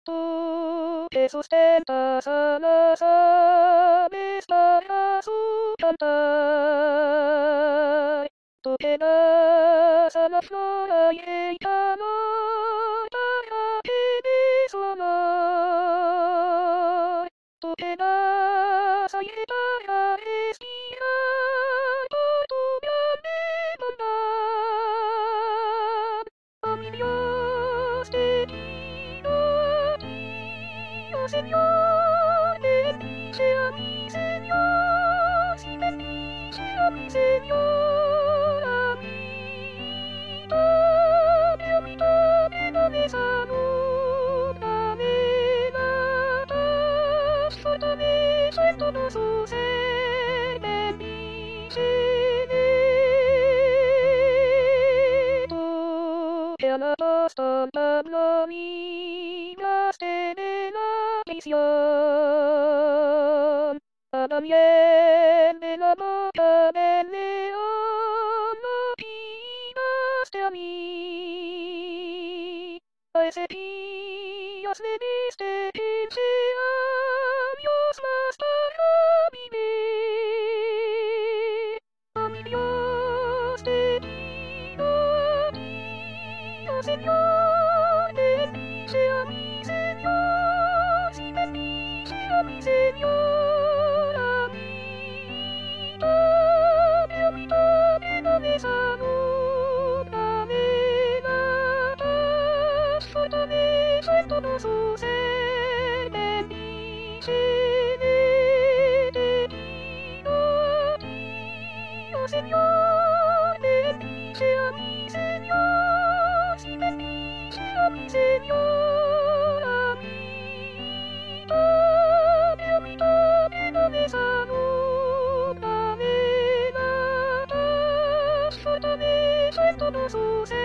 Tú que sustentas a las aves para su cantar. Tú que das a la flora y el calor para que dé su amor. Tú que das aire para respirar por tu grande bondad. Oh mi Dios, te pido a ti, oh Señor, bendice a mi Señor, sí, bendice a mi Señor, dame salud, dame la paz, fortaleza en todo su ser, bendícele tú, que al apóstol Pablo libraste de la prisión, a Daniel de la boca del león, no pidaste a mí. A Ezequías le diste 15 años más para vivir. Oh mi Dios, te pido a ti, oh Señor, bendice a mi Señor, sí, bendice a mi Señor, dame salud, dame la paz, fortaleza en todo su ser, bendícele, te pido a ti, oh Señor, bendice a mi Señor, sí, bendice a mi Señor, dame salud, dame la paz, fortaleza en todo su ser.